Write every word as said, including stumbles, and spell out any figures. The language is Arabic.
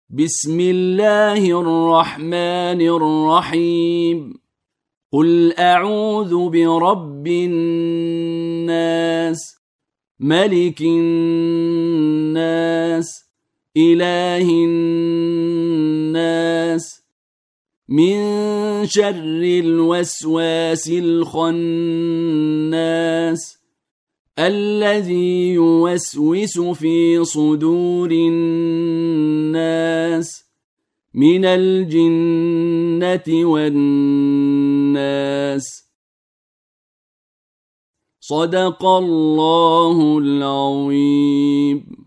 بسم الله الرحمن الرحيم. قل أعوذ برب الناس، ملك الناس، إله الناس، من شر الوسواس الخناس الذي يوسوس في صدور الناس من الجنة والناس. صدق الله العظيم.